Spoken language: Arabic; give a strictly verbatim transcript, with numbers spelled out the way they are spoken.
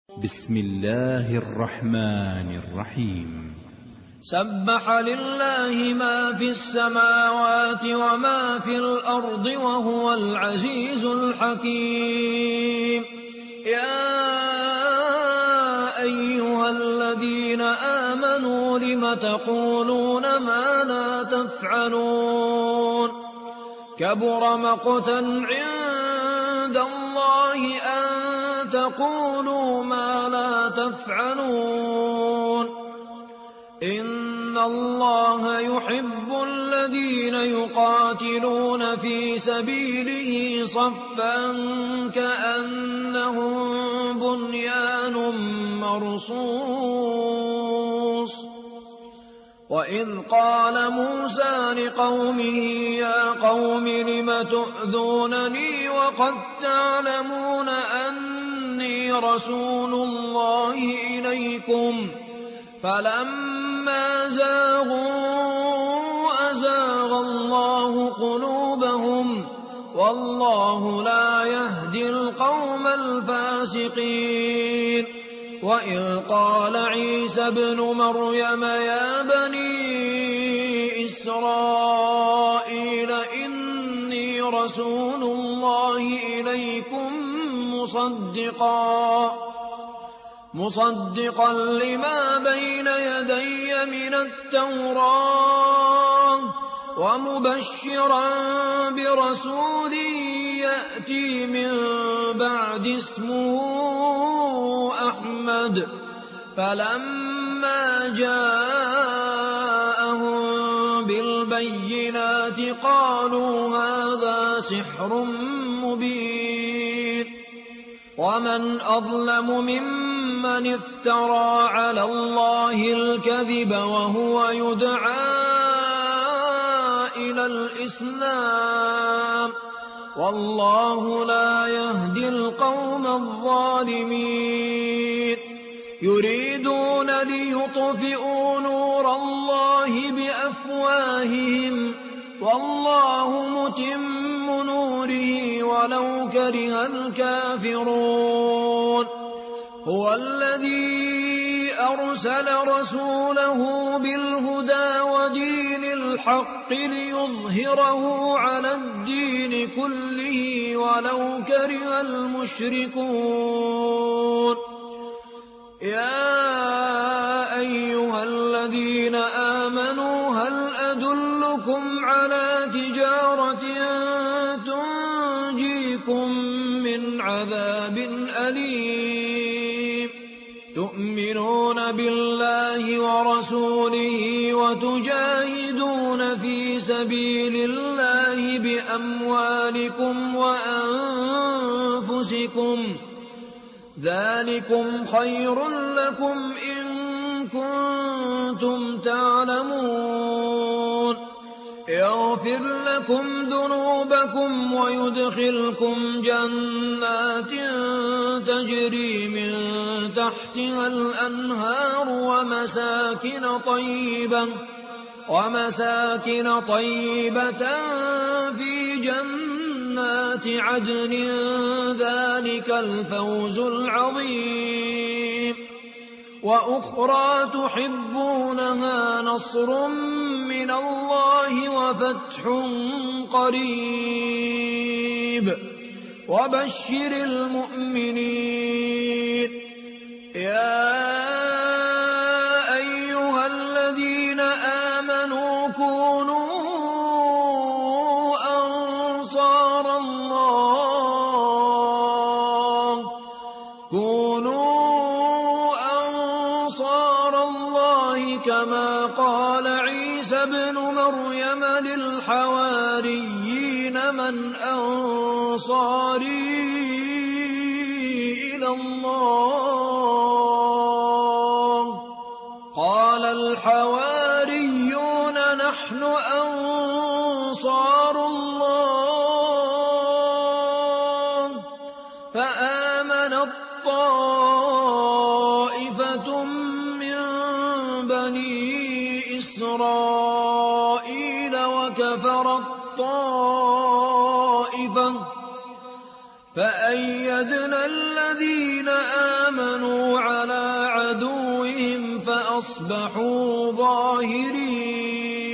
بسم الله الرحمن الرحيم. سبح لله ما في السماوات وما في الأرض وهو العزيز الحكيم. يا أيها الذين آمنوا لم تقولون ما لا تفعلون كبر مقتا عند الله أن تقولوا ما لا تفعلون. إن الله يحب الذين يقاتلون في سبيله صفا كأنهم بنيان مرصوص. وإذ قال موسى لقومه يا قوم لم تؤذونني وقد تعلمون أني رسول الله إليكم فلما زاغوا أزاغ الله قلوبهم والله لا يهدي القوم الفاسقين. وإذ قال عيسى ابن مريم يا بني إسرائيل إني رسول الله إليكم مصدقا مصدقا لما بين يدي من التوراة ومبشرا برسول يأتي من بعد اسمه أحمد. فلما جاءهم بالبينات قالوا هذا سحر مبين. ومن أظلم ممن افترى على الله الكذب وهو يدعى إلى الإسلام والله لا يهدي القوم الظالمين. يريدون ليطفئوا نور الله بأفواههم والله متم نوره ولو كره الكافرون. هو الذي أرسل رسوله بالهدى ودين الحق ليظهره على الدين كله ولو كره المشركون. يا أيها الذين آمنوا هل أدلكم على تجارة تنجيكم من عذاب أليم تؤمنون بالله ورسوله وتجاهدون في سبيل الله بأموالكم وأنفسكم ذلكم خير لكم إن كنتم تعلمون. يغفر لكم ذنوبكم ويدخلكم جنات تجري من تحتها الأنهار ومساكن طيبة ومساكن طيبة في جنات عدن ذلك الفوز العظيم. وأخرى تحبونها نصر من الله وفتح قريب وبشر المؤمنين. يا أيها الذين آمنوا كونوا أنصار الله كونوا كما قال عيسى ابن مريم للحواريين من أنصاري إلى الله قال الحواريون نحن أنصار الله. فآمنت طائفة بني إسرائيل وكفرت طائفة فأيدنا الذين آمنوا بهم فأصبحوا ظاهرين.